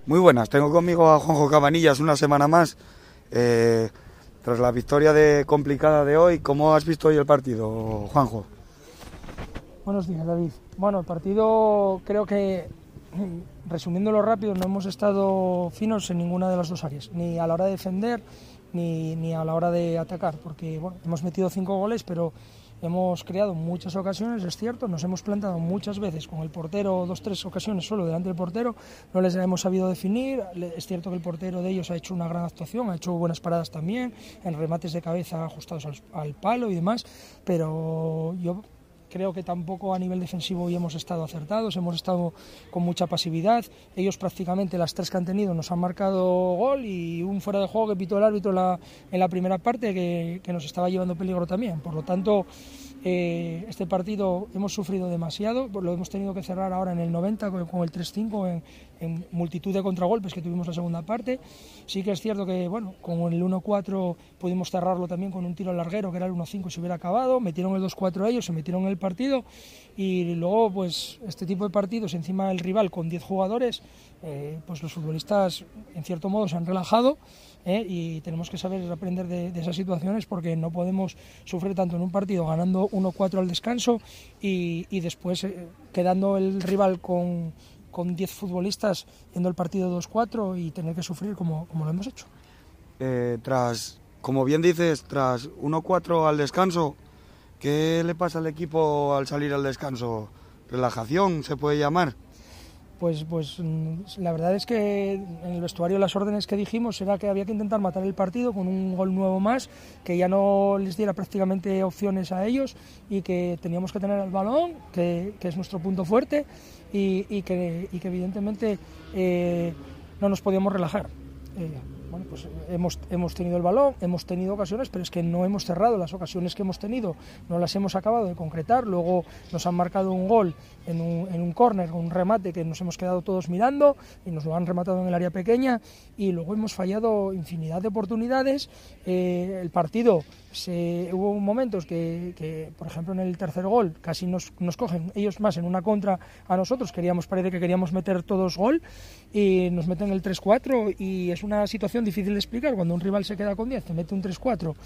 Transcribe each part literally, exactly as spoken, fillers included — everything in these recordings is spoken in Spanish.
Muy buenas, tengo conmigo a Juanjo Cabanillas una semana más. Eh, tras la victoria de, complicada de hoy, ¿cómo has visto hoy el partido, Juanjo? Buenos días, David. Bueno, el partido creo que, resumiéndolo rápido, no hemos estado finos en ninguna de las dos áreas, ni a la hora de defender ni, ni a la hora de atacar, porque bueno, hemos metido cinco goles, pero hemos creado muchas ocasiones, es cierto, nos hemos plantado muchas veces con el portero, dos, tres ocasiones solo delante del portero, no les hemos sabido definir, es cierto que el portero de ellos ha hecho una gran actuación, ha hecho buenas paradas también, en remates de cabeza ajustados al, al palo y demás, pero yo creo que tampoco a nivel defensivo hoy hemos estado acertados, hemos estado con mucha pasividad. Ellos prácticamente las tres que han tenido nos han marcado gol y un fuera de juego que pitó el árbitro en la, en la primera parte que, que nos estaba llevando peligro también. Por lo tanto, eh, este partido hemos sufrido demasiado, lo hemos tenido que cerrar ahora en el noventa con, con el tres cinco en, en multitud de contragolpes que tuvimos la segunda parte. Sí que es cierto que bueno, con el uno cuatro pudimos cerrarlo también con un tiro al larguero que era el uno cinco si hubiera acabado, metieron el dos cuatro ellos, se metieron el partido y luego pues este tipo de partidos encima del rival con diez jugadores, eh, pues los futbolistas en cierto modo se han relajado, eh, y tenemos que saber aprender de, de esas situaciones porque no podemos sufrir tanto en un partido ganando uno cuatro al descanso y, y después eh, quedando el rival con con diez futbolistas yendo el partido dos cuatro y tener que sufrir como, como lo hemos hecho. Eh, tras, como bien dices, tras uno cuatro al descanso, ¿qué le pasa al equipo al salir al descanso? ¿Relajación se puede llamar? Pues, pues la verdad es que en el vestuario las órdenes que dijimos era que había que intentar matar el partido con un gol nuevo más, que ya no les diera prácticamente opciones a ellos y que teníamos que tener el balón, que, que es nuestro punto fuerte y, y, que, y que evidentemente eh, no nos podíamos relajar. Eh, bueno, pues hemos, hemos tenido el balón, hemos tenido ocasiones, pero es que no hemos cerrado las ocasiones que hemos tenido, no las hemos acabado de concretar, luego nos han marcado un gol en un, en un córner, un remate que nos hemos quedado todos mirando y nos lo han rematado en el área pequeña y luego hemos fallado infinidad de oportunidades. Eh, el partido, se, hubo momentos que, que, por ejemplo en el tercer gol casi nos, nos cogen ellos más en una contra a nosotros, queríamos, parece que queríamos meter todos gol y nos meten el tres cuatro y es una situación difícil de explicar cuando un rival se queda con diez, te mete un tres cuatro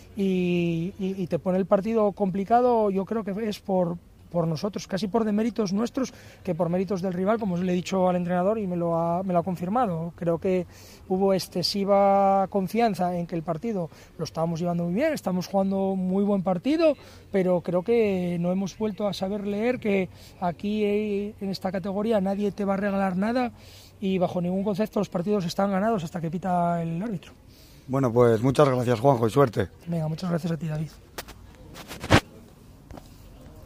y, y, y te pone el partido complicado. Yo creo que es por, por nosotros, casi por deméritos nuestros que por méritos del rival, como le he dicho al entrenador y me lo ha, me lo ha confirmado. Creo que hubo excesiva confianza en que el partido lo estábamos llevando muy bien, estamos jugando muy buen partido, pero creo que no hemos vuelto a saber leer que aquí en esta categoría nadie te va a regalar nada y bajo ningún concepto los partidos están ganados hasta que pita el árbitro. Bueno, pues muchas gracias, Juanjo, y suerte. Venga, muchas gracias a ti, David.